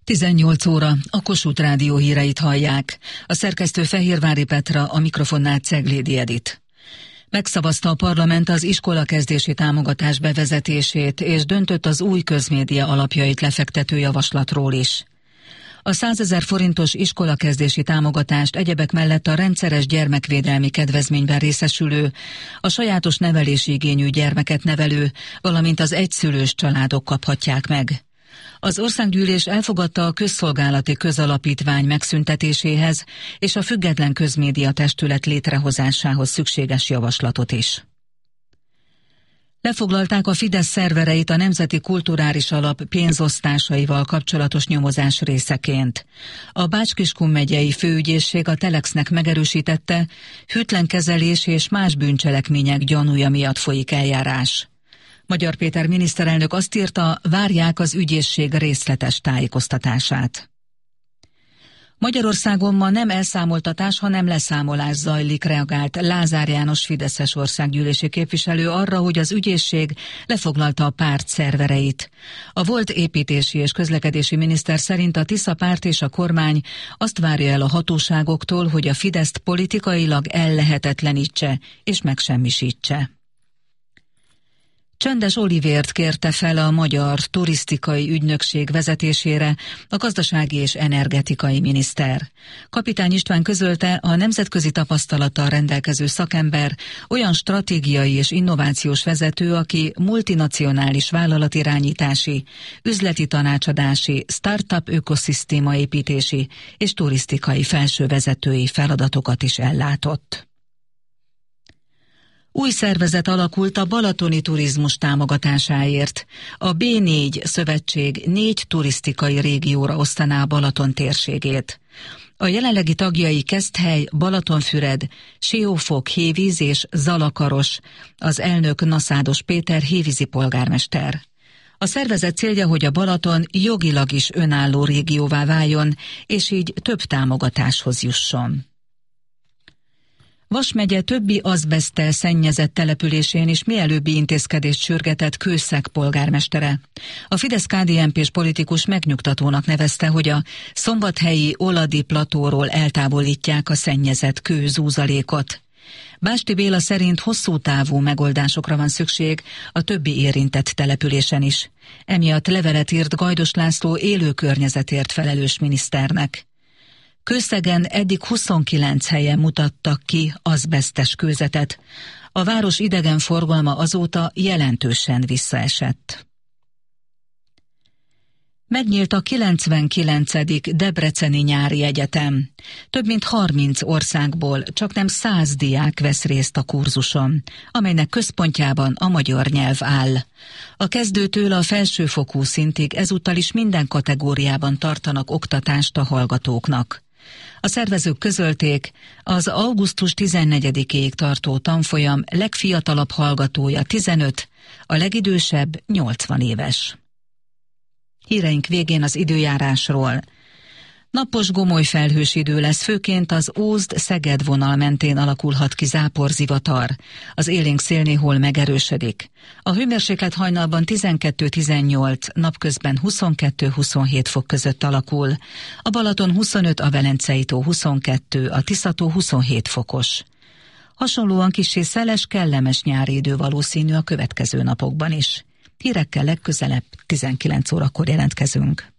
18 óra, a Kossuth Rádió híreit hallják. A szerkesztő Fehérvári Petra, a mikrofonnál Ceglédi Edit. Megszavazta a parlament az iskolakezdési támogatás bevezetését, és döntött az új közmédia alapjait lefektető javaslatról is. A 100 000 forintos iskolakezdési támogatást egyebek mellett a rendszeres gyermekvédelmi kedvezményben részesülő, a sajátos nevelési igényű gyermeket nevelő, valamint az egyszülős családok kaphatják meg. Az országgyűlés elfogadta a közszolgálati közalapítvány megszüntetéséhez és a független közmédia testület létrehozásához szükséges javaslatot is. Lefoglalták a Fidesz szervereit a Nemzeti Kulturális Alap pénzosztásaival kapcsolatos nyomozás részeként. A Bács-Kiskun megyei főügyészség a Telexnek megerősítette, hűtlen kezelés és más bűncselekmények gyanúja miatt folyik eljárás. Magyar Péter miniszterelnök azt írta, várják az ügyészség részletes tájékoztatását. Magyarországon ma nem elszámoltatás, hanem leszámolás zajlik, reagált Lázár János fideszes országgyűlési képviselő arra, hogy az ügyészség lefoglalta a párt szervereit. A volt építési és közlekedési miniszter szerint a Tisza párt és a kormány azt várja el a hatóságoktól, hogy a Fideszt politikailag ellehetetlenítse és megsemmisítse. Csendes Olivért kérte fel a Magyar Turisztikai Ügynökség vezetésére a gazdasági és energetikai miniszter. Kapitány István közölte, a nemzetközi tapasztalattal rendelkező szakember olyan stratégiai és innovációs vezető, aki multinacionális vállalatirányítási, üzleti tanácsadási, startup ökoszisztéma építési és turisztikai felsővezetői feladatokat is ellátott. Új szervezet alakult a balatoni turizmus támogatásáért. A B4 szövetség 4 turisztikai régióra osztaná a Balaton térségét. A jelenlegi tagjai Keszthely, Balatonfüred, Siófok, Hévíz és Zalakaros, az elnök Naszádos Péter hévízi polgármester. A szervezet célja, hogy a Balaton jogilag is önálló régióvá váljon, és így több támogatáshoz jusson. Vas megye többi azbeszttel szennyezett településén is mielőbbi intézkedést sürgetett Kőszeg polgármestere. A Fidesz-KDNP-s politikus megnyugtatónak nevezte, hogy a szombathelyi Oladi platóról eltávolítják a szennyezett kőzúzalékot. Básti Béla szerint hosszú távú megoldásokra van szükség a többi érintett településen is. Emiatt levelet írt Gajdos László élő környezetért felelős miniszternek. Kőszegen eddig 29 helyen mutattak ki azbesztes kőzetet. A város idegenforgalma azóta jelentősen visszaesett. Megnyílt a 99. Debreceni Nyári Egyetem. Több mint 30 országból csaknem 100 diák vesz részt a kurzuson, amelynek központjában a magyar nyelv áll. A kezdőtől a felsőfokú szintig ezúttal is minden kategóriában tartanak oktatást a hallgatóknak. A szervezők közölték, az augusztus 14-ig tartó tanfolyam legfiatalabb hallgatója 15, a legidősebb 80 éves. Híreink végén az időjárásról. Napos, gomoly felhős idő lesz, főként az Ózd-Szeged vonal mentén alakulhat ki záporzivatar. Az élénk szél néhol megerősödik. A hőmérséklet hajnalban 12-18, napközben 22-27 fok között alakul. A Balaton 25, a Velencei tó 22, a Tisza-tó 27 fokos. Hasonlóan kissé szeles, kellemes nyári idő valószínű a következő napokban is. Hírekkel legközelebb 19 órakor jelentkezünk.